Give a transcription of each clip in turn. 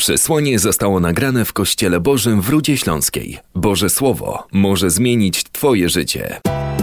Przesłanie zostało nagrane w Kościele Bożym w Rudzie Śląskiej. Boże Słowo może zmienić Twoje życie.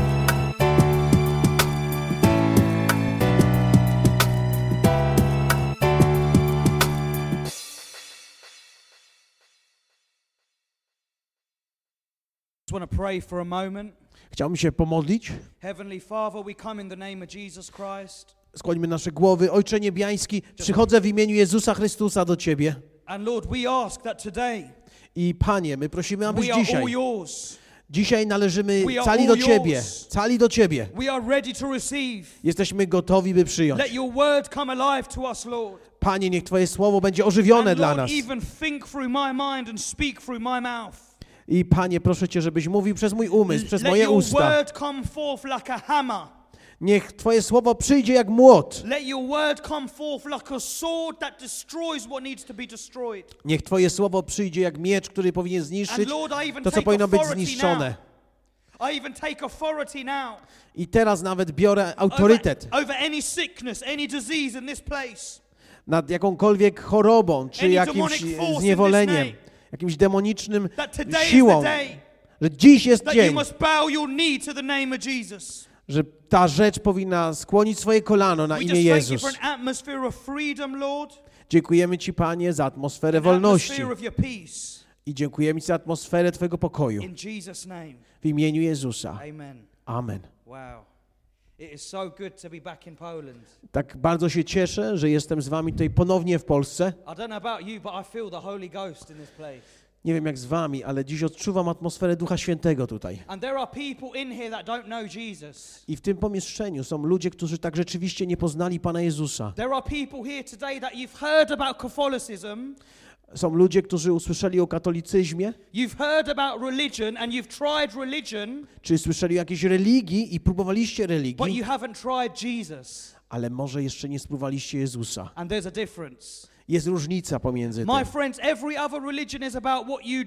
Chciałbym się pomodlić. Heavenly Father, we come in the name of Jesus Christ. Skłońmy nasze głowy. Ojcze Niebiański, przychodzę w imieniu Jezusa Chrystusa do Ciebie. And Lord, we ask that today I Panie, my prosimy, abyś we are all yours. dzisiaj należymy We are cali all do Ciebie. yours. Cali do Ciebie. We are ready to receive. Jesteśmy gotowi, by przyjąć. Let your word come alive to us, Lord. Panie, niech Twoje słowo będzie ożywione And dla Lord, nas. even think through my mind and speak through my mouth. I Panie, proszę Cię, żebyś mówił przez mój umysł, przez Let moje your usta. word come forth like a hammer. Niech Twoje słowo przyjdzie jak młot. Let your word come forth like a sword that destroys what needs to be destroyed. Niech Twoje słowo przyjdzie jak miecz, który powinien And zniszczyć Lord, I even to, co take powinno być authority zniszczone. now. I even take authority now. I teraz nawet biorę autorytet Over any sickness, any disease in this place. nad jakąkolwiek chorobą, czy Any jakimś demonic force in zniewoleniem, this name. jakimś demonicznym That today siłą, is the day że dziś jest that you dzień, must bow your knee to the name of Jesus. że ta rzecz powinna skłonić swoje kolano na We imię just thank you Jezus. for an atmosphere of freedom, Lord. Dziękujemy Ci, Panie, za atmosferę An wolności atmosphere of your peace. i dziękujemy Ci za atmosferę Twojego pokoju. In Jesus' name. W imieniu Jezusa. Amen. Amen. Wow. It is so good to be back in Poland. Tak bardzo się cieszę, że jestem z Wami tutaj ponownie w Polsce. I don't know about you, but I feel the Holy Ghost in this place. Nie wiem jak z Wami, ale dziś odczuwam atmosferę Ducha Świętego tutaj. And there are people in here that don't know Jesus. I w tym pomieszczeniu są ludzie, którzy tak rzeczywiście nie poznali Pana Jezusa. There are people here today that you've heard about Catholicism. Są ludzie, którzy usłyszeli o katolicyzmie, You've heard about religion and you've tried religion, czy słyszeli o jakiejś religii i próbowaliście but religii, you haven't tried Jesus. ale może jeszcze nie spróbowaliście Jezusa. And there's a difference. Jest różnica pomiędzy My tym. friends, every other religion is about what you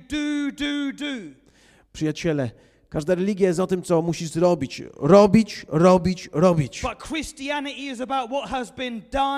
do. Przyjaciele, każda religia jest o tym, co musisz zrobić. Robić. But Christianity is about what has been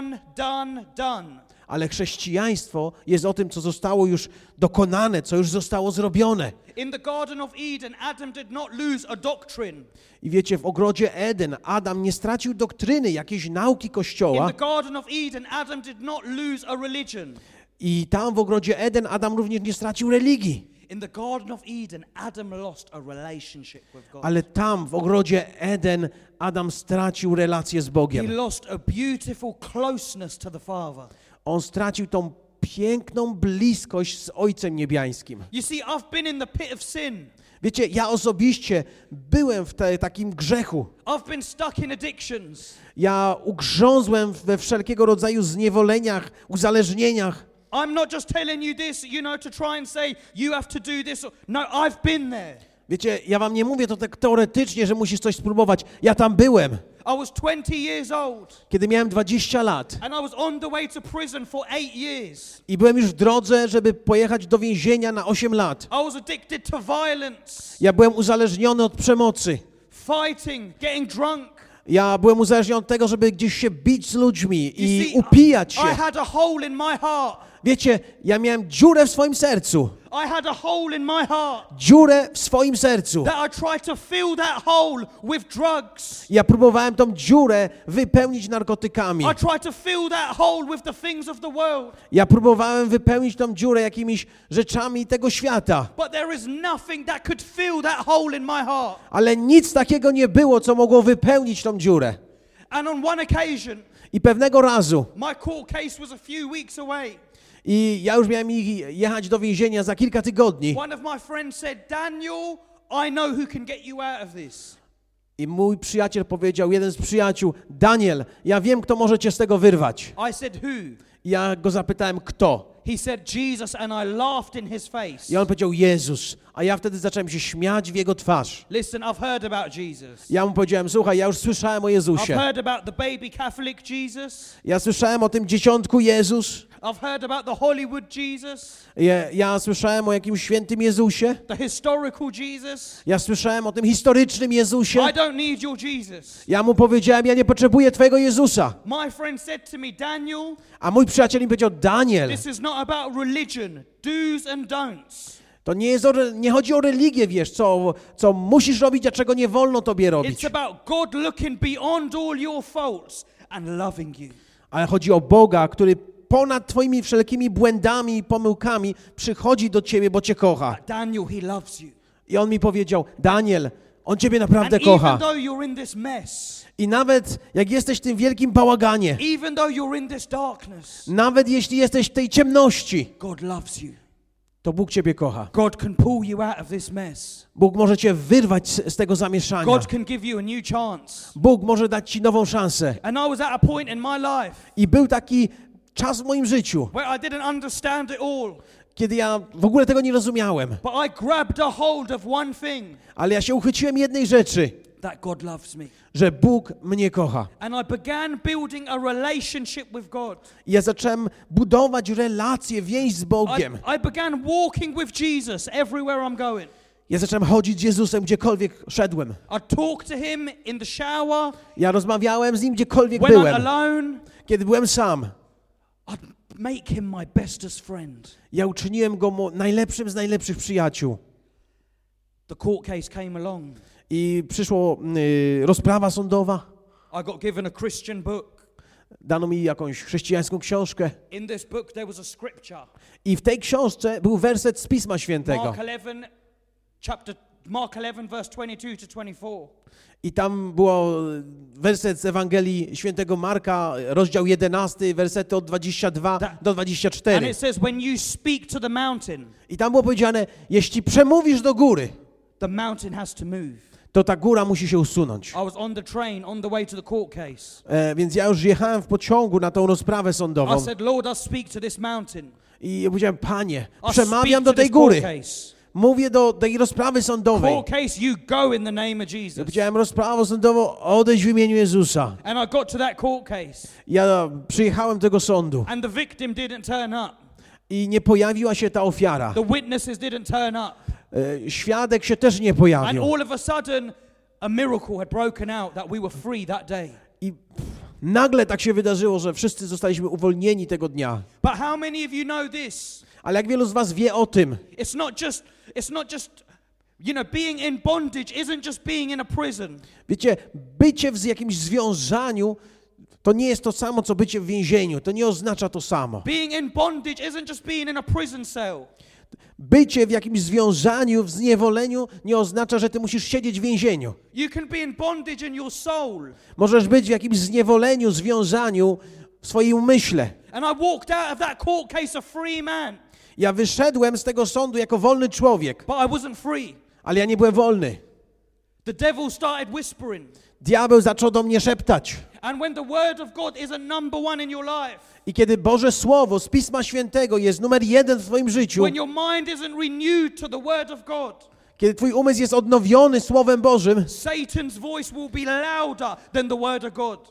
done. Ale chrześcijaństwo jest o tym, co zostało już dokonane, co już zostało zrobione. In the Garden of Eden, Adam did not lose a doctrine. I wiecie, w ogrodzie Eden Adam nie stracił doktryny, jakiejś nauki In Kościoła. the Garden of Eden, Adam did not lose a religion. I tam w ogrodzie Eden Adam również nie stracił religii. In the Garden of Eden, Adam lost a relationship with God. Ale tam w ogrodzie Eden Adam stracił relację z He Bogiem. lost a beautiful closeness to the Father. On stracił tą piękną bliskość z Ojcem Niebiańskim. You see, I've been in the pit of sin. Wiecie, ja osobiście byłem w takim grzechu. I've been stuck in addictions. Ja ugrzązłem we wszelkiego rodzaju zniewoleniach, uzależnieniach. I'm not just telling you this, to try and say you have to do this. No, I've been there. Wiecie, ja wam nie mówię to tak teoretycznie, że musisz coś spróbować. Ja tam byłem, I was 20 years old kiedy miałem 20 lat. and I was on the way to prison for 8 years. I byłem już w drodze, żeby pojechać do więzienia na 8 lat. I was addicted to violence, Ja byłem uzależniony od przemocy. fighting, getting drunk. Ja byłem uzależniony od tego, żeby gdzieś się bić z ludźmi You i see, upijać I się. had a hole in my heart. Wiecie, ja miałem dziurę w swoim sercu. I had a hole in my heart Dziurę w swoim sercu. that I tried to fill that hole with drugs. Ja próbowałem tą dziurę wypełnić narkotykami. I tried to fill that hole with the things of the world. Ja próbowałem wypełnić tą dziurę jakimiś rzeczami tego świata. But there is nothing that could fill that hole in my heart. Ale nic takiego nie było, co mogło wypełnić tą dziurę. And on one occasion, I pewnego razu, my court case was a few weeks away. i ja już miałem jechać do więzienia za kilka tygodni, One of my friends said, Daniel, I know who can get you out of this. i mój przyjaciel powiedział, jeden z przyjaciół, Daniel, ja wiem, kto może cię z tego wyrwać. I said, who? Ja go zapytałem, kto? He said, Jesus, and I laughed in his face. I on powiedział, Jezus. A ja wtedy zacząłem się śmiać w jego twarz. Listen, I've heard about Jesus. Ja mu powiedziałem, słuchaj, ja już słyszałem o I've Jezusie. heard about the baby Catholic Jesus. Ja słyszałem o tym dzieciątku Jezus. I've heard about the Hollywood Jesus, Ja słyszałem o jakimś świętym Jezusie. the historical Jesus. Ja słyszałem o tym historycznym Jezusie. I don't need your Jesus. Ja mu powiedziałem, ja nie potrzebuję twojego Jezusa. My friend said to me, Daniel, A mój przyjaciel mi powiedział, Daniel, this is not about religion, do's and don'ts. to nie chodzi o religię, wiesz, co musisz robić, a czego nie wolno tobie robić. It's about God looking beyond all your faults and loving you. Ale chodzi o Boga, który ponad twoimi wszelkimi błędami i pomyłkami przychodzi do ciebie, bo cię kocha. Daniel, he loves you. I on mi powiedział, Daniel, on ciebie And naprawdę even kocha. though you're in this mess, I nawet jak jesteś w tym wielkim bałaganie, even though you're in this darkness, nawet jeśli jesteś w tej ciemności, God loves you. to Bóg ciebie kocha. God can pull you out of this mess. Bóg może cię wyrwać z tego zamieszania. God can give you a new chance. Bóg może dać ci nową szansę. And I was at a point in my life I był taki czas w moim życiu, where I didn't understand it all, kiedy ja w ogóle tego nie rozumiałem. but I grabbed a hold of one thing, Ale ja się uchwyciłem jednej rzeczy, that God loves me. że Bóg mnie kocha. And I began building a relationship with God. I ja zacząłem budować relację, więź z Bogiem. I began walking with Jesus everywhere I'm going. Ja zacząłem chodzić z Jezusem, gdziekolwiek szedłem. I talk to him in the shower, Ja rozmawiałem z Nim, gdziekolwiek when I'm byłem. alone. Kiedy byłem sam, I'd make him my bestest friend. ja uczyniłem Go najlepszym z najlepszych przyjaciół. The court case came along. I przyszła rozprawa sądowa. I got given a Christian book. Dano mi jakąś chrześcijańską książkę. In this book there was a scripture. I w tej książce był werset z Pisma Świętego. Mark 11 verse 22 to 24. I tam było werset z Ewangelii Świętego Marka, rozdział 11, wersety od 22 do And 24. it says, when you speak to the mountain, I tam było powiedziane, jeśli przemówisz do góry, the mountain has to move. to ta góra musi się usunąć. I was on the train on the way to the court case. Więc ja już jechałem w pociągu na tą rozprawę I sądową. said, Lord, I speak to this mountain. I ja powiedziałem, Panie, I przemawiam speak do to tej this court góry. case. Mówię do tej rozprawy sądowej. Court case, you go in the name of Ja Jesus. powiedziałem, rozprawę sądową, odejdź w imieniu Jezusa. And I got to that court case. Ja przyjechałem do tego sądu And the victim didn't turn up. i nie pojawiła się ta ofiara. The witnesses didn't turn up. Świadek się też nie And pojawił. all of a sudden, a miracle had broken out that we were free that day. I nagle tak się wydarzyło, że wszyscy zostaliśmy uwolnieni tego dnia. But how many of you know this? Ale jak wielu z was wie o tym, It's not just, being in bondage isn't just being in a prison. wiecie, bycie w jakimś związaniu to nie jest to samo, co bycie w więzieniu. To nie oznacza to samo. Being in bondage isn't just being in a prison cell. Bycie w jakimś związaniu, w zniewoleniu nie oznacza, że ty musisz siedzieć w więzieniu. You can be in bondage in your soul. Możesz być w jakimś zniewoleniu, związaniu w swojej umyśle. And I walked out of that court case a free man. Ja wyszedłem z tego sądu jako wolny człowiek, But I wasn't free. ale ja nie byłem wolny. The devil started whispering. Diabeł zaczął do mnie szeptać. And when the word of God is a number one in your life, I kiedy Boże Słowo z Pisma Świętego jest numer 1 w twoim życiu, when your mind isn't renewed to the word of God, kiedy twój umysł jest odnowiony Słowem Bożym, Satan's voice will be louder than the word of God.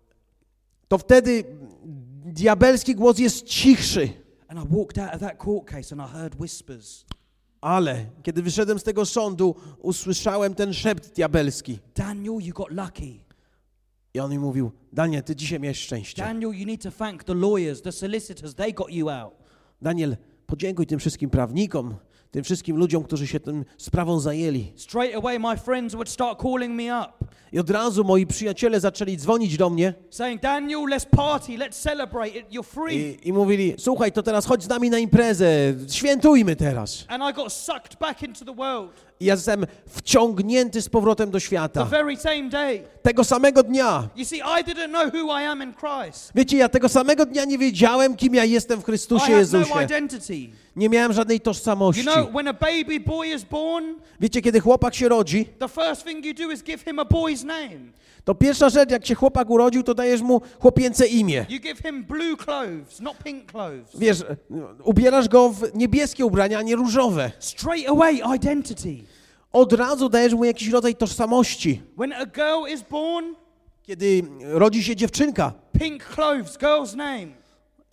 to wtedy diabelski głos jest cichszy. And I walked out of that court case and I heard whispers. Ale kiedy wyszedłem z tego sądu, usłyszałem ten szept diabelski. Daniel, you got lucky. I on mi mówił, Daniel, ty dzisiaj miałeś szczęście. Daniel, you need to thank the lawyers, the solicitors, they got you out. Daniel, podziękuj tym wszystkim prawnikom, tym wszystkim ludziom, którzy się tym sprawą zajęli. Straight away my friends would start calling me up, I od razu moi przyjaciele zaczęli dzwonić do mnie saying, Daniel, let's party, let's celebrate, you're free. i mówili, słuchaj, to teraz chodź z nami na imprezę, świętujmy teraz. And I got sucked back into the world. I ja jestem wciągnięty z powrotem do The świata. very same day. Tego samego dnia. You see, I didn't know who I am in Christ. Wiecie, ja tego samego dnia nie wiedziałem, kim ja jestem w I Chrystusie had no Jezusie. identity. Nie miałem żadnej You tożsamości. know, when a baby boy is born, Wiecie, kiedy chłopak się rodzi, the first thing you do is give him a boy's name. to pierwsza rzecz, jak się chłopak urodził, to dajesz mu chłopięce imię. You give him blue clothes, not pink clothes. Wiesz, ubierasz go w niebieskie ubrania, a nie różowe. Straight away, identity. Od razu dajesz mu jakiś rodzaj tożsamości. When a girl is born, Kiedy rodzi się dziewczynka pink clothes, girl's name.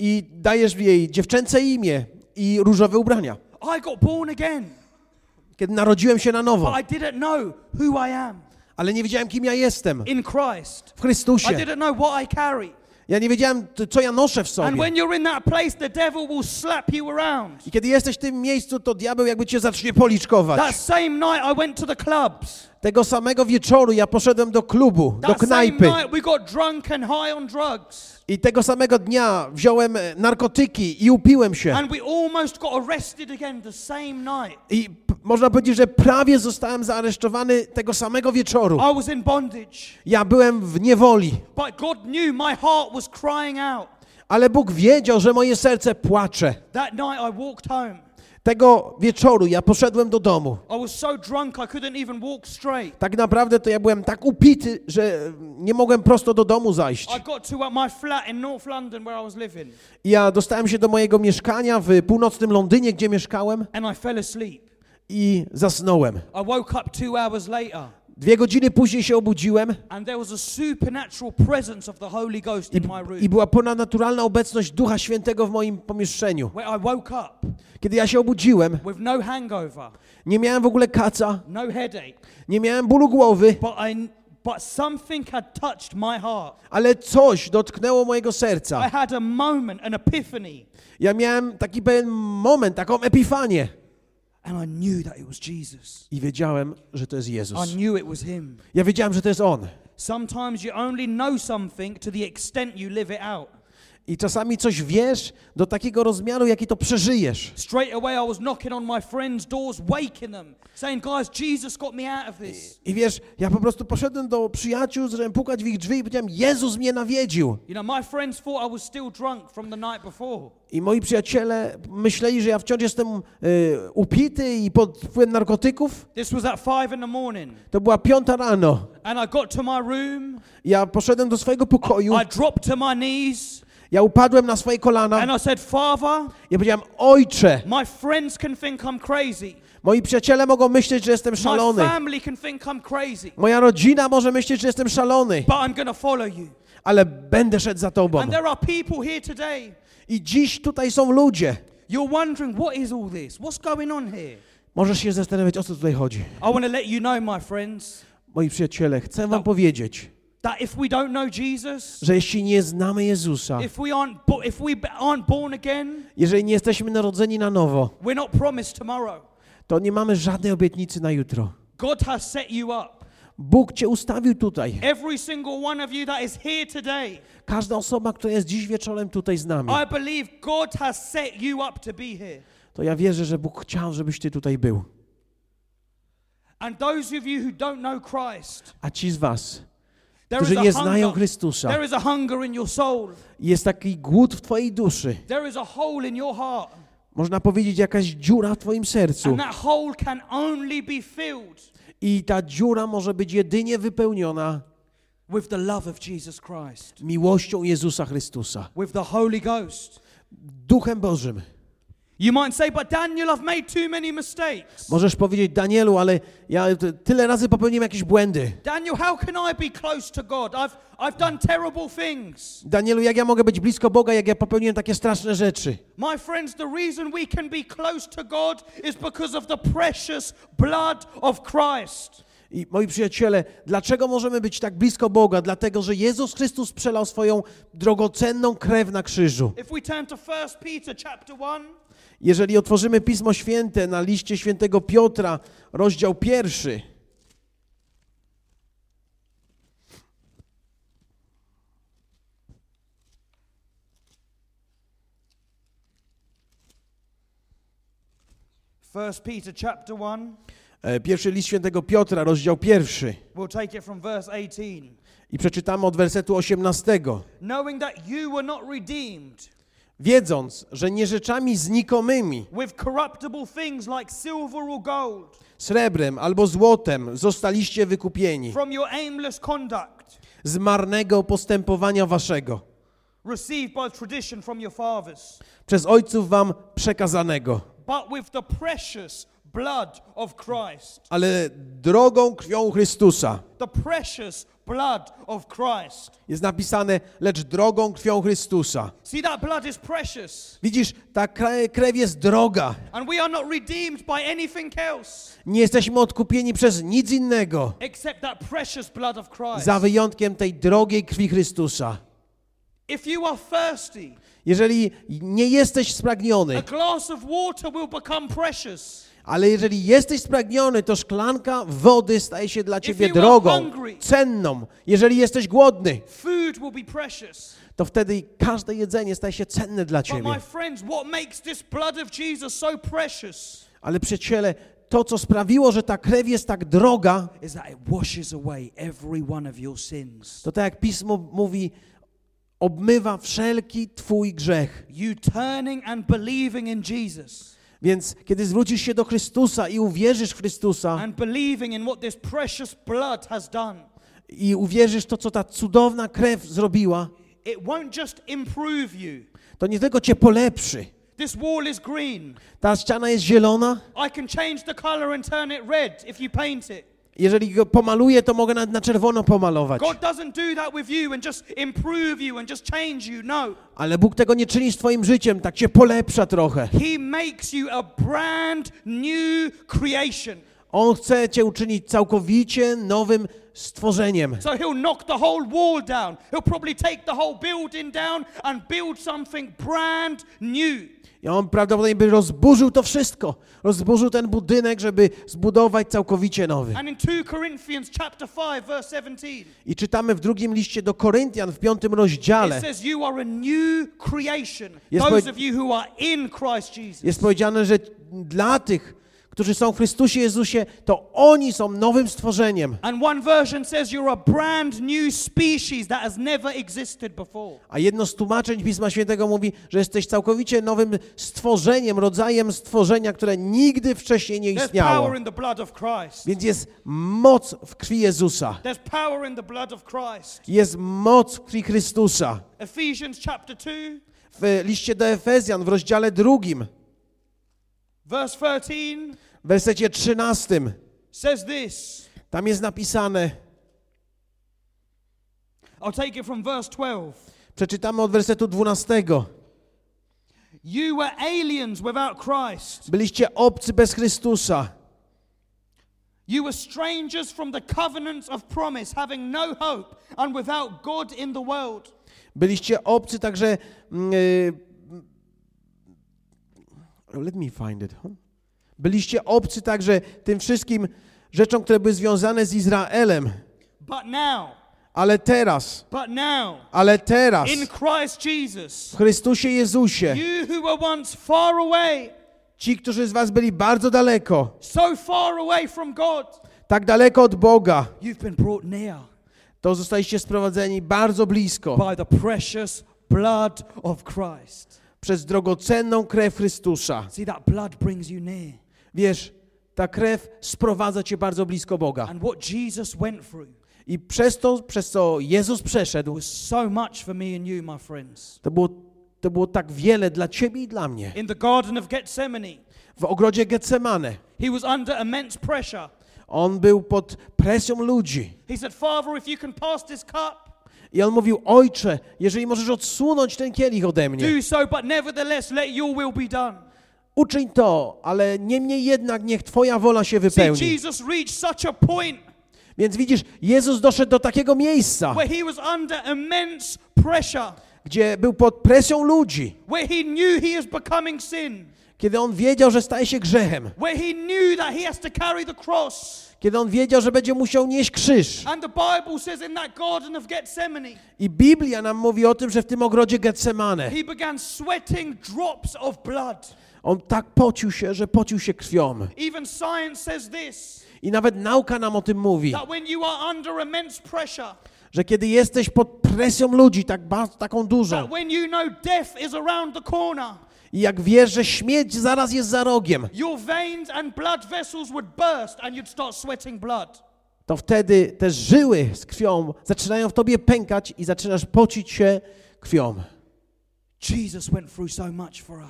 i dajesz jej dziewczęce imię i różowe ubrania. I got born again, Kiedy narodziłem się na nowo, but I didn't know who I am ale nie wiedziałem, kim ja jestem in Christ. w I Chrystusie. didn't know what I carry. Ja nie wiedziałem, co ja noszę w And sobie. when you're in that place, the devil will slap you around. I kiedy jesteś w tym miejscu, to diabeł jakby cię zacznie policzkować. That same night I went to the clubs. Tego samego wieczoru ja poszedłem do klubu, do That same knajpy. night we got drunk and high on drugs. I tego samego dnia wziąłem narkotyki i upiłem się. And we almost got arrested again the same night. I można powiedzieć, że prawie zostałem zaaresztowany tego samego wieczoru. I was in bondage. Ja byłem w niewoli, But God knew my heart was crying out. ale Bóg wiedział, że moje serce płacze. That night I walked home. Tego wieczoru ja poszedłem do domu. I was so drunk I couldn't even walk straight. Tak naprawdę to ja byłem tak upity, że nie mogłem prosto do domu zajść. I got to my flat in North London where I was living. I ja dostałem się do mojego mieszkania w północnym Londynie, gdzie mieszkałem, And I fell asleep. i zasnąłem. I woke up 2 hours later. 2 godziny później się obudziłem And there was a supernatural presence of the Holy Ghost in my room. i była ponadnaturalna obecność Ducha Świętego w moim pomieszczeniu. Where I woke up Kiedy ja się obudziłem, with no hangover, nie miałem w ogóle kaca, no headache, nie miałem bólu głowy, but something had touched my heart. ale coś dotknęło mojego I serca. had a moment, an epiphany, Ja miałem taki pewien moment, taką epifanię. and I knew that it was Jesus. I wiedziałem, że to jest Jezus. I knew it was Him. Ja wiedziałem, że to jest On. Sometimes you only know something to the extent you live it out. I czasami coś wiesz do takiego rozmiaru, jaki to przeżyjesz. Straight away I was knocking on my friends' doors, waking them, saying, guys, Jesus got me out of this. I wiesz, ja po prostu poszedłem do przyjaciół, zacząłem pukać w ich drzwi i powiedziałem, Jezus mnie nawiedził. You know, my friends thought I was still drunk from the night before. I moi przyjaciele myśleli, że ja wciąż jestem upity i pod wpływem narkotyków. This was at 5 in the morning. To była 5 rano. And I got to my room. Ja poszedłem do swojego pokoju. I dropped to my knees. Ja upadłem na swoje kolana. And I said, Father, Ja powiedziałem, Ojcze, my friends can think I'm crazy. moi przyjaciele mogą myśleć, że jestem My szalony. family can think I'm crazy. Moja rodzina może myśleć, że jestem szalony. But I'm going to follow you. Ale będę szedł za Tobą. And there are people here today. I dziś tutaj są ludzie. You're wondering, what is all this? What's going on here? Możesz się zastanawiać, o co tutaj chodzi. I want to let you know, my friends, Moi przyjaciele, chcę wam powiedzieć, that if we don't know Jesus, że jeśli nie znamy Jezusa, if we aren't born again, jeżeli nie jesteśmy narodzeni na nowo, we're not promised tomorrow. to nie mamy żadnej obietnicy na jutro. God has set you up. Bóg Cię ustawił tutaj. Every single one of you that is here today, Każda osoba, która jest dziś wieczorem tutaj z nami, I believe God has set you up to be here. to ja wierzę, że Bóg chciał, żebyś Ty tutaj był. And those of you who don't know Christ, A ci z was, there is którzy a nie znają hunger. Chrystusa, There is a hunger in your soul. jest taki głód w Twojej duszy. There is a hole in your heart. Można powiedzieć, jakaś dziura w Twoim sercu. And that hole can only be filled I ta dziura może być jedynie wypełniona with the love of Jesus Christ, miłością Jezusa Chrystusa, with the Holy Ghost. Duchem Bożym. You might say, but Daniel, I've made too many mistakes. Możesz powiedzieć, Danielu, ale ja tyle razy popełniłem jakieś błędy. Daniel, how can I be close to God? I've done terrible things. Danielu, jak ja mogę być blisko Boga, jak ja popełniłem takie straszne rzeczy? My friends, the reason we can be close to God is because of the precious blood of Christ. I moi przyjaciele, dlaczego możemy być tak blisko Boga? Dlatego, że Jezus Chrystus przelał swoją drogocenną krew na krzyżu. If we turn to 1 Peter chapter 1, Jeżeli otworzymy Pismo Święte na liście świętego Piotra, rozdział 1. First Peter chapter 1, Pierwszy list świętego Piotra, rozdział 1. we'll take it from verse 18. I przeczytamy od wersetu 18. Knowing that you were not redeemed Wiedząc, że nie rzeczami znikomymi, with corruptible things like silver or gold, srebrem albo złotem zostaliście wykupieni from your aimless conduct, z marnego postępowania waszego, received by tradition from your fathers, przez ojców wam przekazanego, but with the precious blood of Christ. ale drogą krwią Chrystusa. The precious blood of Christ. Jest napisane, lecz drogą krwią Chrystusa. See, that blood is precious. Widzisz, ta krew jest droga. And we are not redeemed by anything else Nie jesteśmy odkupieni przez nic innego, except that precious blood of Christ. za wyjątkiem tej drogiej krwi Chrystusa. If you are thirsty, Jeżeli nie jesteś spragniony, a glass of water will become precious. ale jeżeli jesteś spragniony, to szklanka wody staje się dla ciebie you are drogą, hungry, cenną. Jeżeli jesteś głodny, food will be precious. to wtedy każde jedzenie staje się cenne dla But ciebie. my friends, what makes this blood of Jesus so precious Ale przyjaciele, to co sprawiło, że ta krew jest tak droga, is that it washes away every one of your sins. to tak jak Pismo mówi, obmywa wszelki twój grzech. You turning and believing in Jesus Więc kiedy zwrócisz się do Chrystusa i uwierzysz w Chrystusa and believing in what this precious blood has done, i uwierzysz to, co ta cudowna krew zrobiła, it won't just improve you. to nie tylko cię polepszy. This wall is green. Ta ściana jest zielona. I can change the color and turn it red if you paint it. Jeżeli go pomaluję, to mogę nawet na czerwono pomalować. God doesn't do that with you and just improve you and just change you. No. Ale Bóg tego nie czyni z twoim życiem, tak cię polepsza trochę. He makes you a brand new creation. On chce cię uczynić całkowicie nowym stworzeniem. So he'll knock the whole wall down. He'll probably take the whole building down and build something brand new. I on prawdopodobnie by rozburzył to wszystko. Rozburzył ten budynek, żeby zbudować całkowicie nowy. And in 2 Corinthians chapter 5 verse 17. I czytamy w drugim liście do Koryntian w 5 rozdziale. It says you are a new creation. Jest Those of you who are in Christ Jesus. Jest powiedziane, że dla tych, którzy są w Chrystusie Jezusie, to oni są nowym stworzeniem. And one version says you're a brand new species that has never existed before. A jedno z tłumaczeń Pisma Świętego mówi, że jesteś całkowicie nowym stworzeniem, rodzajem stworzenia, które nigdy wcześniej nie There's istniało. power in the blood of Christ. Więc jest moc w krwi Jezusa. There's power in the blood of Christ. Jest moc w krwi Chrystusa. Ephesians chapter 2 W liście do Efezjan w rozdziale 2, verse 13 w wersecie 13, says this. tam jest napisane, I'll take it from verse 12. przeczytamy od wersetu 12. You were aliens without Christ. Byliście obcy bez Chrystusa. You were strangers from the covenants of promise, having no hope and without God in the world. Byliście obcy także... let me find it. Byliście obcy także tym wszystkim rzeczom, które były związane z Izraelem. But now, Ale teraz, in Christ Jesus, w Chrystusie Jezusie, you who were once far away, ci, którzy z was byli bardzo daleko, so far away from God, tak daleko od Boga, you've been brought near to zostaliście sprowadzeni bardzo blisko by the precious blood of Christ. przez drogocenną krew Chrystusa. See, that blood brings you near. Wiesz, ta krew sprowadza cię bardzo blisko Boga. And what Jesus went through I przez co Jezus przeszedł, was so much for me and you, my friends. to było tak wiele dla ciebie i dla mnie. In the Garden of Gethsemane, W ogrodzie Getsemane he was under immense pressure. on był pod presją ludzi. He said, Father, if you can pass this cup, I on mówił, Ojcze, jeżeli możesz odsunąć ten kielich ode mnie, do so, but nevertheless let your will be done. uczyń to, ale niemniej jednak niech Twoja wola się See, wypełni. Jesus reached such a point Więc widzisz, Jezus doszedł do takiego miejsca, where he was under immense pressure, gdzie był pod presją ludzi, where he knew he is becoming sin, kiedy on wiedział, że staje się grzechem, where he knew that he has to carry the cross. kiedy on wiedział, że będzie musiał nieść krzyż. And the Bible says in that Garden of Gethsemane, I Biblia nam mówi o tym, że w tym ogrodzie Getsemane he began sweating drops of blood. on tak pocił się, że pocił się krwią. Even science says this, I nawet nauka nam o tym mówi, that when you are under immense pressure, że kiedy jesteś pod presją ludzi taką dużą that when you know death is around the corner, i jak wiesz, że śmierć zaraz jest za rogiem, your veins and blood vessels would burst and you'd start sweating blood. to wtedy te żyły z krwią zaczynają w tobie pękać i zaczynasz pocić się krwią. Jesus went through so much for us.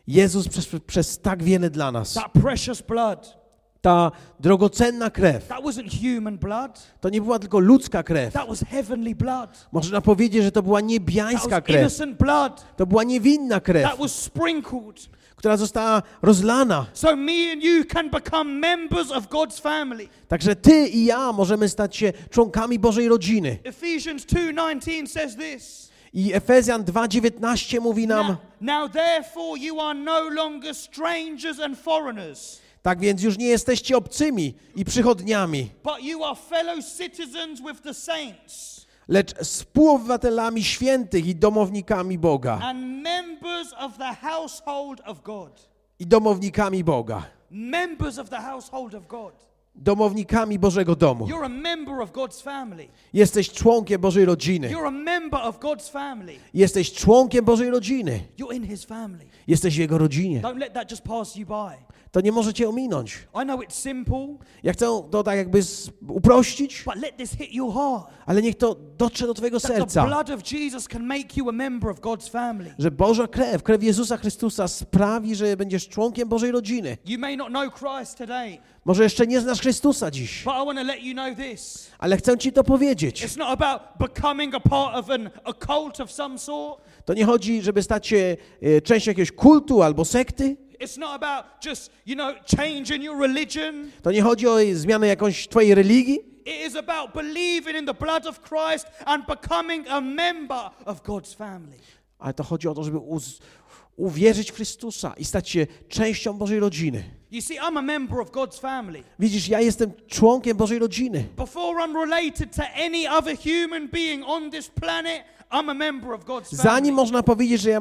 Jezus przez tak wiele dla nas. That precious blood. Ta drogocenna krew, That wasn't human blood. to nie była tylko ludzka krew. That was heavenly blood. Można powiedzieć, że to była That niebiańska was krew. innocent blood. To była niewinna krew, That was sprinkled. która została rozlana. So me and you can become members of God's family. Także ty i ja możemy stać się członkami Bożej rodziny. Ephesians 2:19 says this. I Efezjan 2:19 mówi nam, Now therefore you are no longer strangers and foreigners, tak więc już nie jesteście obcymi i przychodniami, but you are fellow citizens with the saints lecz współobywatelami świętych i domownikami Boga. and members of the household of God. I domownikami Boga. Members of the household of God. Domownikami Bożego domu. You're a member of God's family. Jesteś członkiem Bożej rodziny. You're a member of God's family. Jesteś członkiem Bożej rodziny. You're in His family. Jesteś w Jego rodzinie. Don't let that just pass you by. To nie może cię ominąć. I know it's simple, Ja chcę to tak jakby uprościć, but let this hit your heart. ale niech to dotrze do twojego That the serca. blood of Jesus can make you a member of God's family. Że Boża krew, krew Jezusa Chrystusa sprawi, że będziesz członkiem Bożej rodziny. You may not know Christ today, Może jeszcze nie znasz Chrystusa dziś, but I want to let you know this. ale chcę ci to powiedzieć. It's not about becoming a part of a cult of some sort. To nie chodzi, żeby stać się częścią jakiegoś kultu albo sekty. It's not about just, changing your religion. To nie chodzi o zmianę jakąś twojej religii. It is about believing in the blood of Christ and becoming a member of God's family. Ale to chodzi o to, żeby uwierzyć w Chrystusa i stać się częścią Bożej rodziny. You see, I'm a member of God's family. Widzisz, ja jestem członkiem Bożej rodziny. Before I'm related to any other human being on this planet, I'm a member of God's family. Zanim można powiedzieć, że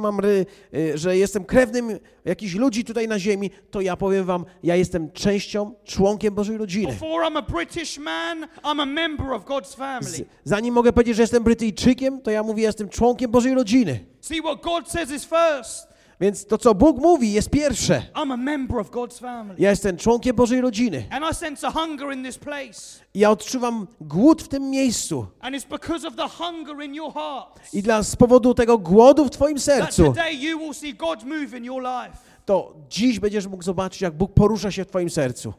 że jestem krewnym jakichś ludzi tutaj na ziemi, to ja powiem wam, ja jestem częścią, członkiem Bożej rodziny. Before I'm a British man, I'm a member of God's family. Zanim mogę powiedzieć, że jestem Brytyjczykiem, to ja mówię, jestem członkiem Bożej rodziny. See, what God says is first. Więc to, co Bóg mówi, jest pierwsze. I'm a member of God's family. Ja jestem członkiem Bożej rodziny. And I sense a hunger in this place. I ja odczuwam głód w tym miejscu. And it's because of the hunger in your heart I z powodu tego głodu w twoim that sercu, today you will see God move in your life. to dziś będziesz mógł zobaczyć, jak Bóg porusza się w twoim sercu.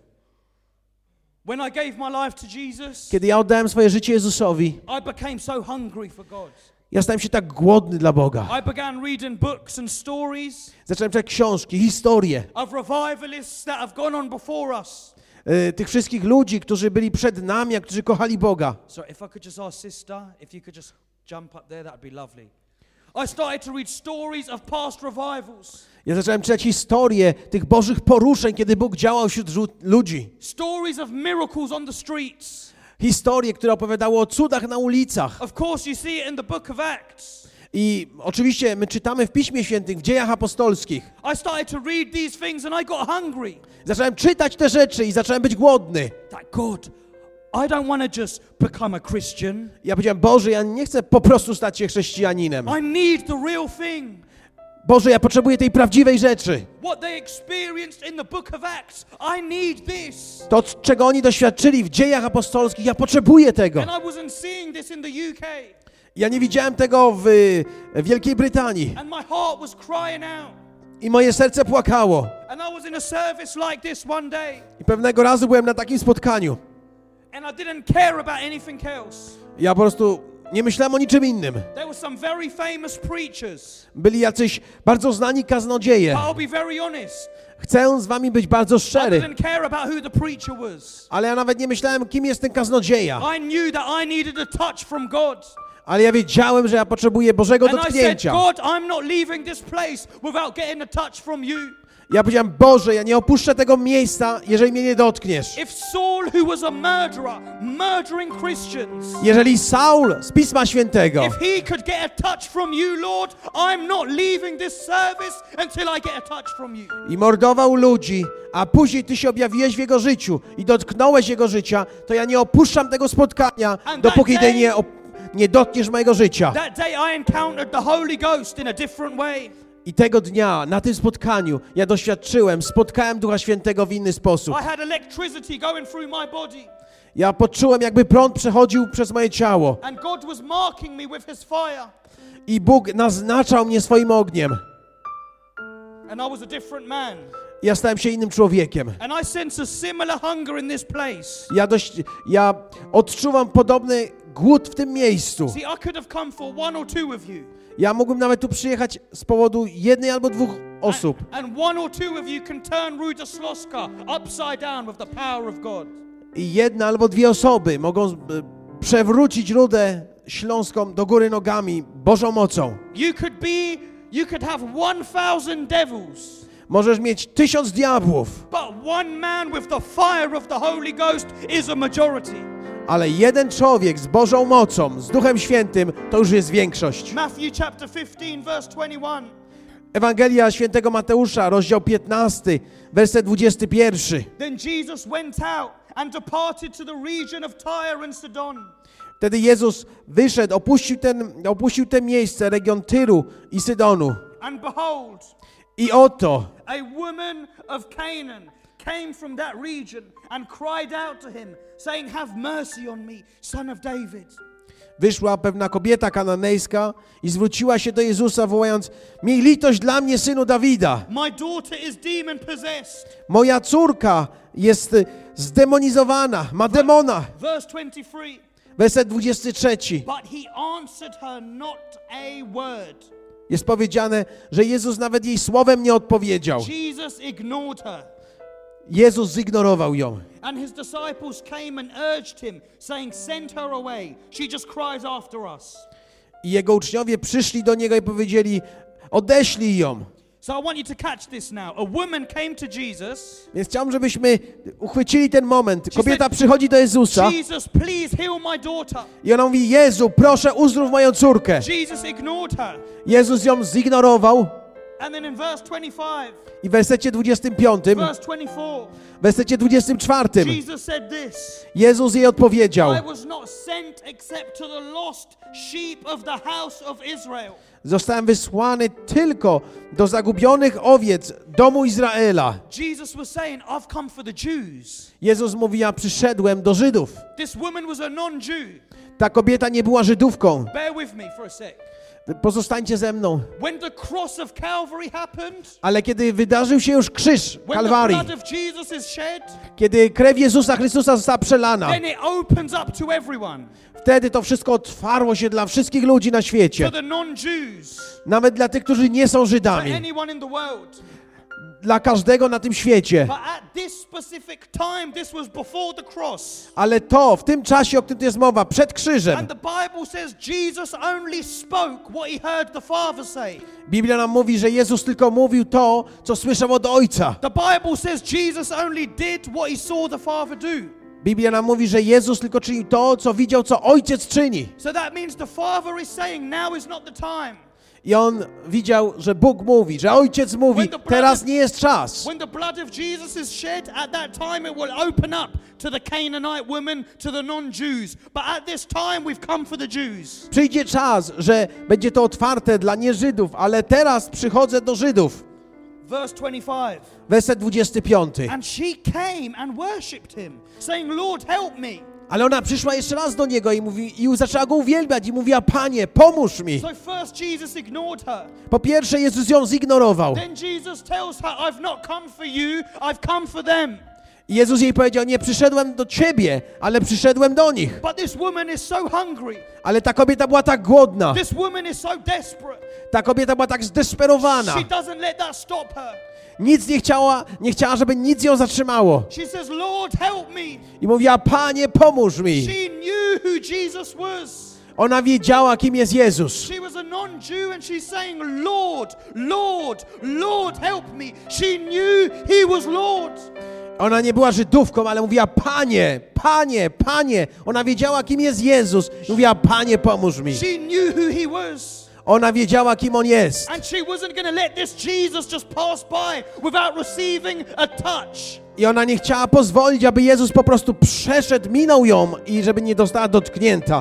When I gave my life to Jesus, Kiedy ja oddałem swoje życie Jezusowi, I became so hungry for God. ja stałem się tak głodny dla Boga. I began reading books and stories Zacząłem czytać książki, historie of revivalists that have gone on before us. tych wszystkich ludzi, którzy byli przed nami, a którzy kochali Boga. So if I could just ask sister, if you could just jump up there, that would be lovely. I started to read stories of past revivals. Ja zacząłem czytać historie tych Bożych poruszeń, kiedy Bóg działał wśród ludzi. Stories of miracles on the streets. Historie, które opowiadały o cudach na ulicach. Of course, you see it in the book of Acts. I oczywiście my czytamy w Piśmie Świętym, w Dziejach Apostolskich. I started to read these things and I got hungry. Zacząłem czytać te rzeczy i zacząłem być głodny. That God, I don't want to just become a Christian. Ja powiedziałem, Boże, ja nie chcę po prostu stać się chrześcijaninem. I need the real thing. Boże, ja potrzebuję tej prawdziwej rzeczy. What they experienced in the book of Acts, I need this. To, czego oni doświadczyli w Dziejach Apostolskich, ja potrzebuję tego. And I wasn't seeing this in the UK. Ja nie widziałem tego w Wielkiej Brytanii. And my heart was crying out. I moje serce płakało. And I was in a service like this one day. I pewnego razu byłem na takim spotkaniu. And I didn't care about anything else. Ja po prostu nie myślałem o niczym innym. There were some very famous preachers. Byli jacyś bardzo znani kaznodzieje. But I'll be very honest. Chcę z wami być bardzo I szczery, didn't care about who the preacher was. ale ja nawet nie myślałem, kim jest ten kaznodzieja. I knew that I needed a touch from God. Ale ja wiedziałem, że ja potrzebuję Bożego And I said, dotknięcia. God, I'm not leaving this place without getting a touch from you. Ja powiedziałem, Boże, ja nie opuszczę tego miejsca, jeżeli mnie nie dotkniesz. If Saul, who was a murderer, murdering Christians, Jeżeli Saul z Pisma Świętego, if he could get a touch from you, Lord, I'm not leaving this service until I get a touch from you. i mordował ludzi, a później Ty się objawiłeś w jego życiu i dotknąłeś jego życia, to ja nie opuszczam tego spotkania, dopóki Ty nie dotkniesz mojego życia. That day I encountered the Holy Ghost in a different way. I tego dnia, na tym spotkaniu, ja spotkałem Ducha Świętego w inny sposób. I had electricity going through my body. Ja poczułem, jakby prąd przechodził przez moje ciało. And God was marking me with His fire. I Bóg naznaczał mnie swoim ogniem. And I was a different man. Ja stałem się innym człowiekiem. And I sense a similar hunger in this place. Ja odczuwam podobny głód w tym miejscu. See, I could have come for one or two of you. Ja mógłbym nawet tu przyjechać z powodu jednej albo dwóch osób. And one or two of you can turn Ruda Sloska upside down with the power of God. I jedna albo dwie osoby mogą przewrócić Rudę Śląską do góry nogami Bożą mocą. You could have 1,000 devils. Możesz mieć 1000 diabłów. But one man with the fire of the Holy Ghost is a majority. Ale jeden człowiek z Bożą mocą, z Duchem Świętym, to już jest większość. Matthew chapter 15 verse 21. Ewangelia Świętego Mateusza, rozdział 15, werset 21. Then Jesus went out and departed to the region of Tyre and Sidon. Wtedy Jezus wyszedł, opuścił te miejsce, region Tyru i Sydonu. And behold, I oto a woman of Canaan came from that region and cried out to him, saying, "Have mercy on me, son of David." wyszła pewna kobieta kananejska i zwróciła się do Jezusa, wołając: miej litość dla mnie, synu Dawida. My daughter is demon possessed. Moja córka jest zdemonizowana, ma demona. Verse 23. Werset 23. But he answered her not a word. Jest powiedziane, że Jezus nawet jej słowem nie odpowiedział. Jesus ignored her. Jezus zignorował ją. And his disciples came and urged him, saying, "Send her away. She just cries after us." I jego uczniowie przyszli do niego i powiedzieli: odeślij ją. So I want you to catch this now. A woman came to Jesus. Więc chciałbym, żebyśmy uchwycili ten moment. Kobieta przychodzi do Jezusa Jesus, please heal my daughter. i ona mówi: Jezu, proszę, uzdrów moją córkę. Jesus ignored her. Jezus ją zignorował. And then in verse 25, I w wersecie 25, verse 24, w wersecie 24 Jesus said this. Jezus jej odpowiedział: I was not sent except to the lost sheep of the house of Israel. zostałem wysłany tylko do zagubionych owiec domu Izraela. Jesus was saying, I've come for the Jews. Jezus mówi: ja przyszedłem do Żydów. This woman was a non-Jew. Ta kobieta nie była Żydówką. Bear with me for a sec. Pozostańcie ze mną. When the cross of Calvary happened, Ale kiedy wydarzył się już krzyż when the Kalwarii, blood of Jesus is shed, kiedy krew Jezusa Chrystusa została przelana, then it opens up to everyone. wtedy to wszystko otwarło się dla wszystkich ludzi na To świecie. the non-Jews, Nawet dla tych, którzy nie są to Żydami. anyone in the world. Dla każdego na tym świecie. But at this specific time, this was before the cross. Ale to, w tym czasie, o którym tu jest mowa, przed krzyżem, And the Bible says Jesus only spoke what he heard the Father say. Biblia nam mówi, że Jezus tylko mówił to, co słyszał od Ojca. The Bible says Jesus only did what he saw the Father do. Biblia nam mówi, że Jezus tylko czynił to, co widział, co Ojciec czyni. So that means the Father is saying now is not the time. I on widział, że Bóg mówi, że Ojciec mówi: teraz nie jest czas. When the blood of Jesus is shed, at that time it will open up to the Canaanite woman, to the non-Jews. But at this time we've come for the Jews. Przyjdzie czas, że będzie to otwarte dla nie-Żydów, ale teraz przychodzę do Żydów. Verse 25. Werset 25. And she came and worshipped him, saying, Lord, help me. Ale ona przyszła jeszcze raz do niego i zaczęła go uwielbiać i mówiła: Panie, pomóż mi. So first Jesus ignored her. Po pierwsze, Jezus ją zignorował. Then Jesus tells her, I've not come for you, I've come for them. I Jezus jej powiedział: nie przyszedłem do ciebie, ale przyszedłem do nich. But this woman is so hungry. Ale ta kobieta była tak głodna. This woman is so desperate. Ta kobieta była tak zdesperowana. She doesn't let that stop her. Nic nie chciała, żeby nic ją zatrzymało. She says, Lord, help me. I mówiła: Panie, pomóż mi. She knew who Jesus was. Ona wiedziała, kim jest Jezus. She was a non-Jew and she's saying, Lord, Lord, Lord, help me. She knew he was Lord. Ona nie była Żydówką, ale mówiła: Panie, Panie, Panie. Ona wiedziała, kim jest Jezus. Mówiła: Panie, pomóż mi. She knew who he was. Ona wiedziała, kim On jest. And she wasn't going to let this Jesus just pass by without receiving a touch. I ona nie chciała pozwolić, aby Jezus po prostu przeszedł, minął ją i żeby nie została dotknięta.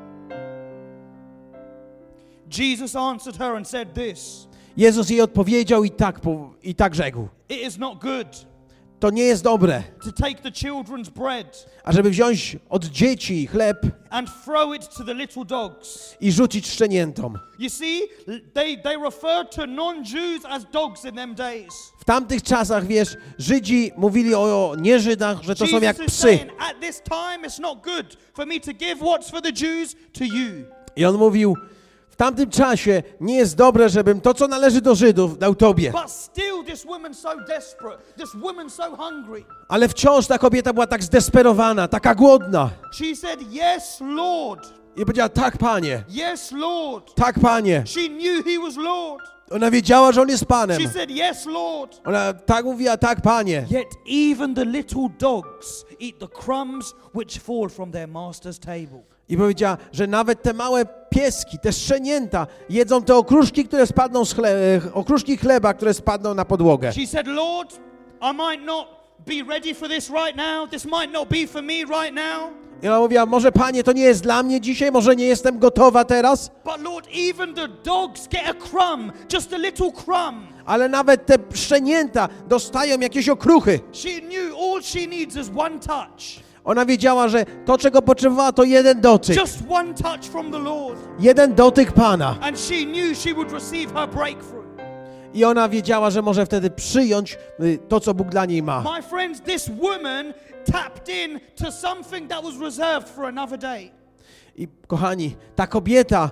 Jesus answered her and said this. Jezus jej odpowiedział i tak rzekł: It is not good to nie jest dobre, to take the children's bread ażeby wziąć od dzieci chleb and throw it to the little dogs. i rzucić szczeniętom. You see, they referred to non-Jews as dogs in them days. W tamtych czasach, wiesz, Żydzi mówili o nieżydach, że to są jak Jesus is psy. saying, at this time it's not good for me to give what's for the Jews to you. I on mówił, w tamtym czasie nie jest dobre, żebym to, co należy do Żydów, dał tobie. But still this woman so desperate, this woman so hungry. Ale wciąż ta kobieta była tak zdesperowana, taka głodna. She said, yes, Lord. I powiedziała, tak, Panie, Yes, Lord. tak, Panie. She knew he was Lord. Ona wiedziała, że on jest Panem. She said, yes, Lord. Ona tak mówiła, tak, Panie. Yet even the little dogs eat the crumbs which fall from their master's table. I powiedziała, że nawet te małe pieski, te szczenięta jedzą te okruszki, które spadną z okruszki chleba, które spadną na podłogę. She said, Lord, I might not be ready for this right now. This might not be for me right now. I ona mówiła, może Panie, to nie jest dla mnie dzisiaj, może nie jestem gotowa teraz, But Lord, even the dogs get a crumb, just a little crumb. ale nawet te szczenięta dostają jakieś okruchy. She knew all she needs is one touch. Ona wiedziała, że to, czego potrzebowała, to jeden dotyk. Just one touch from the Lord. Jeden dotyk Pana. And she knew she would receive her breakthrough. I ona wiedziała, że może wtedy przyjąć to, co Bóg dla niej ma. My friends, this woman tapped in to something that was reserved for another day. I kochani, ta kobieta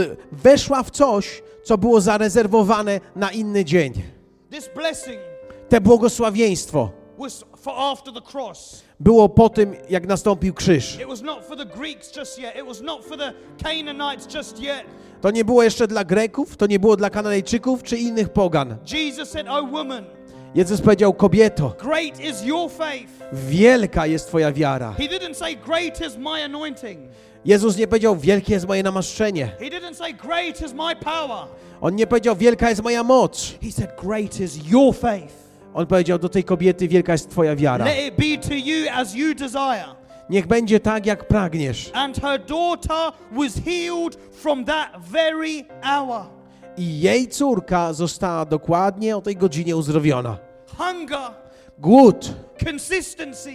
weszła w coś, co było zarezerwowane na inny dzień. This blessing Te błogosławieństwo was for after the cross. było po tym, jak nastąpił krzyż. It was not for the Greeks just yet. It was not for the Canaanites just yet. To nie było jeszcze dla Greków, to nie było dla Kananejczyków czy innych pogan. Jesus said, "Oh woman, Jezus powiedział, kobieto, great is your faith." wielka jest twoja wiara. He didn't say, "Great is my anointing." Jezus nie powiedział, wielkie jest moje namaszczenie. He didn't say, "Great is my power." On nie powiedział, wielka jest moja moc. He said, "Great is your faith." On powiedział do tej kobiety, wielka jest twoja wiara. Let it be to you as you desire. Niech będzie tak, jak pragniesz. And her daughter was healed from that very hour. I jej córka została dokładnie o tej godzinie uzdrowiona. Hunger, Głód, consistency,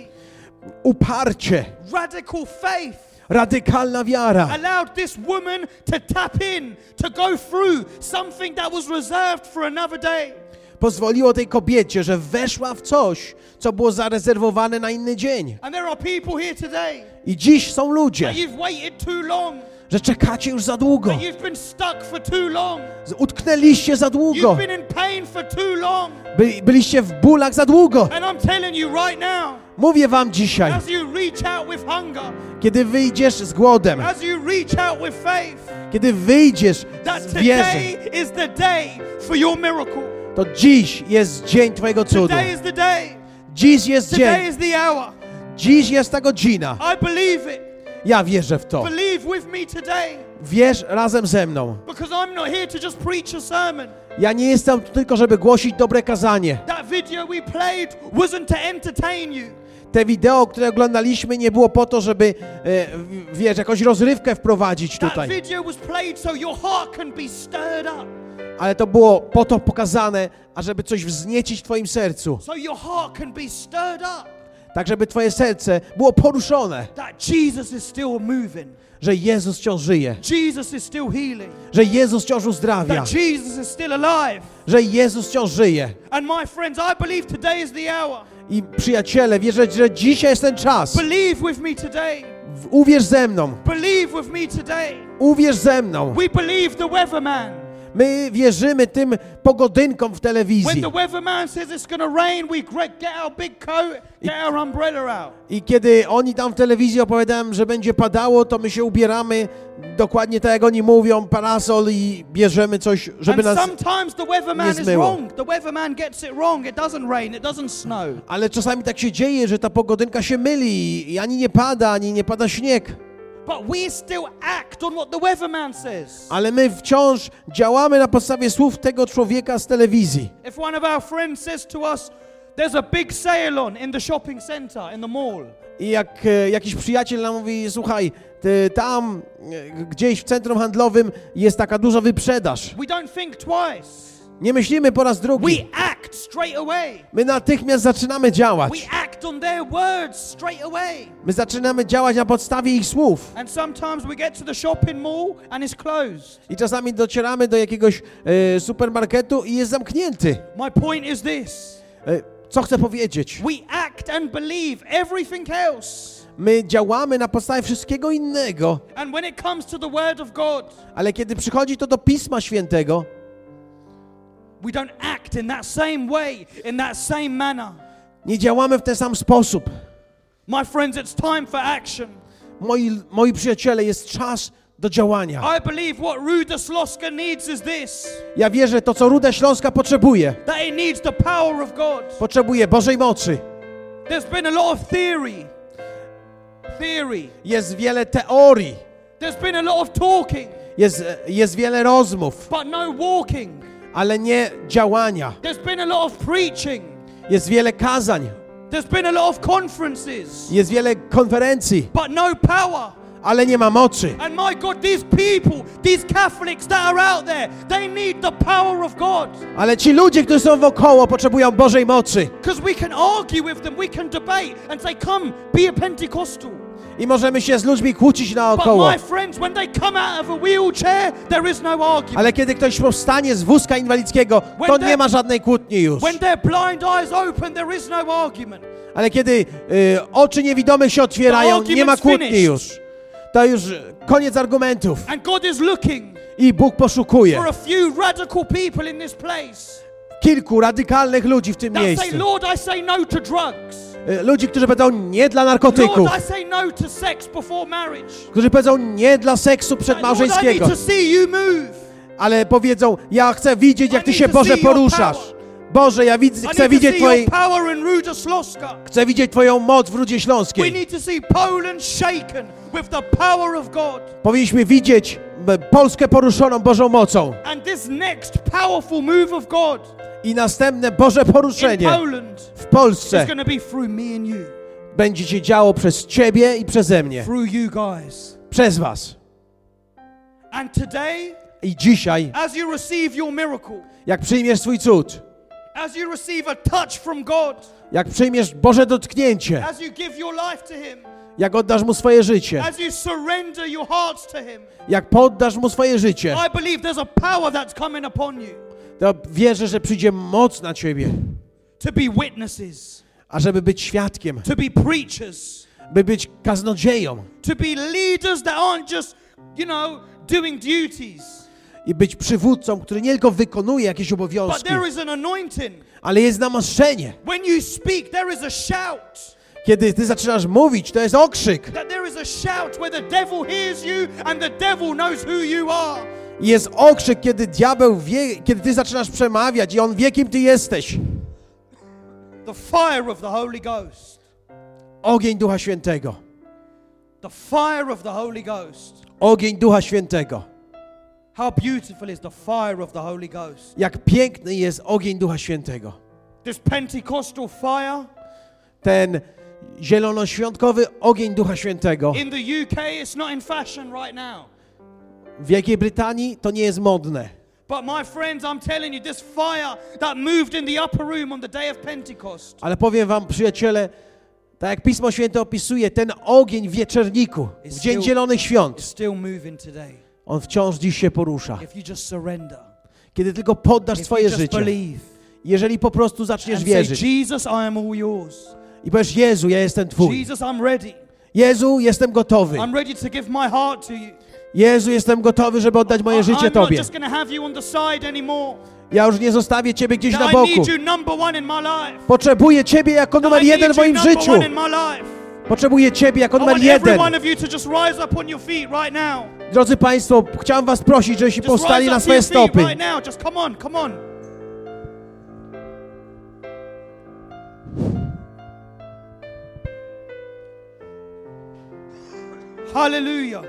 uparcie, radical faith radykalna wiara allowed this woman to tap in, to go through something that was reserved for another day. pozwoliło tej kobiecie, że weszła w coś, co było zarezerwowane na inny dzień. And there are people here today I dziś są ludzie, that you've waited too long, że czekacie już za długo. that you've been stuck for too long, Utknęliście za długo. you've been in pain for too long. Byliście w bólach za długo. And I'm telling you right now, Mówię wam dzisiaj, as you reach out with hunger, kiedy wyjdziesz z głodem, as you reach out with faith, kiedy wyjdziesz that z wierzy, today is the day for your miracle. to dziś jest dzień twojego cudu. Today is the day. Dziś jest Today dzień. is the hour. Dziś jest ta godzina. I believe it. Ja wierzę w to. Believe with me today. Wierz razem ze mną. Because I'm not here to just preach a sermon. Ja nie jestem tu tylko, żeby głosić dobre kazanie. That video we played wasn't to entertain you. Te wideo, które oglądaliśmy, nie było po to, żeby, wiesz, jakąś rozrywkę wprowadzić That tutaj. video was played so your heart can be stirred up. Ale to było po to pokazane, ażeby coś wzniecić w twoim sercu. So your heart can be stirred up. Tak, żeby twoje serce było poruszone, That Jesus is still moving. że Jezus wciąż żyje, Jesus is still healing. że Jezus wciąż uzdrawia, That Jesus is still alive. że Jezus wciąż żyje. And my friends, I believe today is the hour. I przyjaciele, wierzę, że dzisiaj jest ten czas. Believe with me today. Uwierz ze mną, Believe with me today. uwierz ze mną. We believe the weatherman. My wierzymy tym pogodynkom w When telewizji. the weatherman says it's going to rain, we get our big coat, get our umbrella out. I kiedy oni tam w telewizji opowiadają, że będzie padało, to my się ubieramy dokładnie tak, jak oni mówią, parasol i bierzemy coś, żeby And nas... sometimes the weatherman nie is zmyło. wrong. The weatherman gets it wrong. It doesn't rain. It doesn't snow. Ale czasami tak się dzieje, że ta pogodynka się myli i ani nie pada śnieg. But we still act on what the weatherman says. Ale my wciąż działamy na podstawie słów tego człowieka z telewizji. If one of our friends says to us, there's a big sale on in the shopping center, in the mall. I jak jakiś przyjaciel nam mówi, słuchaj, gdzieś w centrum handlowym jest taka duża wyprzedaż. We don't think twice. Nie myślimy po raz drugi. We act straight away. My natychmiast zaczynamy działać. We act on their words straight away. My zaczynamy działać na podstawie ich słów. And sometimes we get to the shopping mall and it's closed. I czasami docieramy do jakiegoś supermarketu i jest zamknięty. My point is this. Co chcę powiedzieć? We act and believe everything else. My działamy na podstawie wszystkiego innego. And when it comes to the word of God, Ale kiedy przychodzi to do Pisma Świętego, we don't act in that same way, in that same manner. nie działamy w ten sam sposób. My friends, it's time for action. Moi przyjaciele, jest czas do działania. I believe what Ruda Sloska needs is this. Ja wierzę, to co Ruda Śląska potrzebuje. That it needs the power of God. Potrzebuje Bożej mocy. There's been a lot of theory. Jest wiele teorii. There's been a lot of talking. Jest wiele rozmów, But no walking. ale nie działania. There's been a lot of preaching. Jest wiele kazań. There's been a lot of conferences. Jest wiele konferencji, But no power. ale nie ma mocy. And my God, these people, these Catholics that are out there, they need the power of God. Ale ci ludzie, którzy są wokoło, potrzebują Bożej mocy. Because we can argue with them, we can debate and say, come, be a Pentecostal. I możemy się z ludźmi kłócić But naokoło. my friends, when they come out of a wheelchair, there is no argument. Ale kiedy ktoś powstanie z wózka inwalidzkiego, to nie ma żadnej kłótni już. When their blind eyes open, there is no argument. Ale kiedy oczy niewidomych się otwierają, nie ma kłótni już. To już koniec argumentów. And God is looking I Bóg poszukuje for a few radical people in this place. kilku radykalnych ludzi w tym That say, miejscu. Lord, I say no to drugs. Ludzi, którzy powiedzą nie dla narkotyków. Lord, I say no to sex before marriage. Którzy powiedzą nie dla seksu Lord, I przedmałżeńskiego. need to see you move. Ale powiedzą, ja chcę widzieć, jak Ty I się, need to Boże, see your poruszasz. power. Boże, ja I chcę need to widzieć see your power in Ruda Sloska. Chcę widzieć Twoją moc w Rudzie We Śląskiej. need to see Poland shaken with the power of God. Powinniśmy widzieć Polskę poruszoną Bożą mocą. And this next powerful move of God I następne Boże in poruszenie Poland w is Polsce going to be through me and you. będzie się działo przez Ciebie i przeze mnie. Through you guys. Przez Was. And today, I dzisiaj, as you receive your miracle, jak przyjmiesz swój cud, as you receive a touch from God, jak przyjmiesz Boże dotknięcie, as you give your life to Him, jak oddasz Mu swoje życie, as you surrender your hearts to Him, jak poddasz Mu swoje życie, I believe there's a power that's coming upon you to wierzę, że przyjdzie moc na Ciebie, to be witnesses, ażeby być świadkiem, to be preachers, by być kaznodzieją to be leaders that aren't just, doing duties, i być przywódcą, który nie tylko wykonuje jakieś but obowiązki, there is an anointing. ale jest namaszczenie. When you speak, there is a shout. Kiedy Ty zaczynasz mówić, to jest okrzyk. That there is a shout where the devil hears you and the devil knows who you are. I jest okrzyk, kiedy diabeł wie, kiedy Ty zaczynasz przemawiać i on wie, kim Ty jesteś. The fire of the Holy Ghost. Ogień Ducha Świętego. The fire of the Holy Ghost. Ogień Ducha Świętego. How beautiful is the fire of the Holy Ghost. Jak piękny jest ogień Ducha Świętego. This Pentecostal fire. Ten zielonoświątkowy ogień Ducha Świętego. In the UK, it's not in fashion right now. W Wielkiej Brytanii to nie jest modne. But my friends, I'm telling you, this fire that moved in the upper room on the day of Pentecost. Ale powiem wam, przyjaciele, tak jak Pismo Święte opisuje, ten ogień w wieczerniku, w Dzień Zielonych It's Świąt, still moving today. on wciąż dziś się porusza. If you just surrender. Kiedy tylko poddasz If swoje you just życie, believe. jeżeli po prostu zaczniesz And say, wierzyć Jesus, I am all yours. i powiesz, Jezu, ja jestem Twój. Jesus, I'm ready. Jezu, jestem gotowy. I'm ready to give my heart to you. Jezu, jestem gotowy, żeby oddać moje życie I'm not Tobie. just going to have you on the side anymore. Ja już nie zostawię Ciebie gdzieś na That I boku. need you number one in my life. Potrzebuję Ciebie jako That numer I jeden need w moim you number życiu. one in my life. Potrzebuję Ciebie jako I numer want every jeden. one of you to just rise up on your feet right now. Drodzy Państwo, chciałem Was prosić, żebyście Just powstali rise na up to your swoje feet stopy. right now. Just come on, come on. Hallelujah.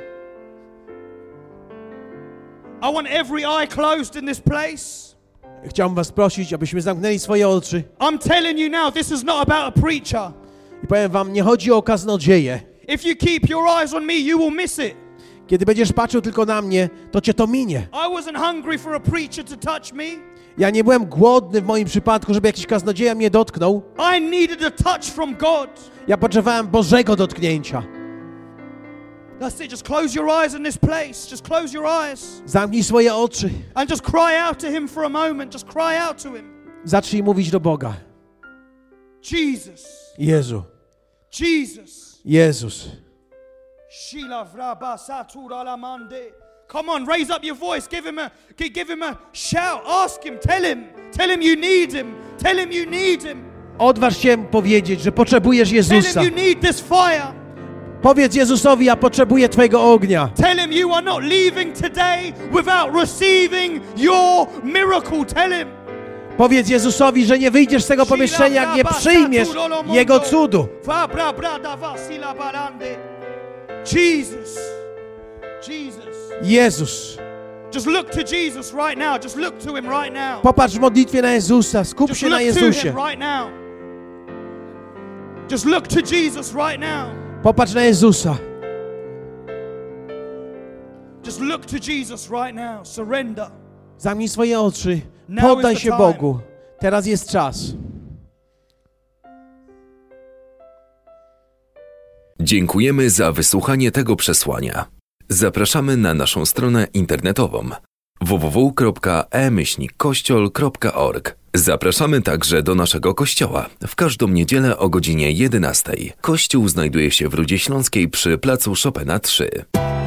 I want every eye closed in this place. Chciałem Was prosić, abyśmy zamknęli swoje oczy. I'm telling you now, this is not about a preacher. I powiem Wam, nie chodzi o kaznodzieję. If you keep your eyes on me, you will miss it. Kiedy będziesz patrzył tylko na mnie, to Cię to minie. I wasn't hungry for a preacher to touch me. Ja nie byłem głodny w moim przypadku, żeby jakiś kaznodzieja mnie dotknął. I needed a touch from God. Ja potrzebowałem Bożego dotknięcia. That's it. Just close your eyes in this place. Just close your eyes. Zamknij swoje oczy. And just cry out to Him for a moment. Just cry out to Him. Zacznij mówić do Boga. Jesus. Jezu. Jesus. Jezus. Come on, raise up your voice. Give him a shout. Ask Him. Tell him you need Him. Tell Him you need Him. Odważ się powiedzieć, że potrzebujesz Tell Jezusa. Him you need this fire. Powiedz Jezusowi, ja potrzebuję Twojego ognia. Tell Him you are not leaving today without receiving your miracle. Tell Him. Powiedz Jezusowi, że nie wyjdziesz z tego pomieszczenia, jak nie przyjmiesz Jego cudu. Jesus. Jesus. Jezus. Just look to Jesus right now. Just look to Him right now. Popatrz w modlitwie na Jezusa. Skup Just się na look to Jezusie. Him right now. Just look to Jesus right now. Popatrz na Jezusa. Just look to Jesus right now. Surrender. Zamknij swoje oczy. Now Poddaj is the się time. Bogu. Teraz jest czas. Dziękujemy za wysłuchanie tego przesłania. Zapraszamy na naszą stronę internetową www.e-kościol.org. Zapraszamy także do naszego kościoła w każdą niedzielę o godzinie 11. Kościół znajduje się w Rudzie Śląskiej przy placu Chopina 3.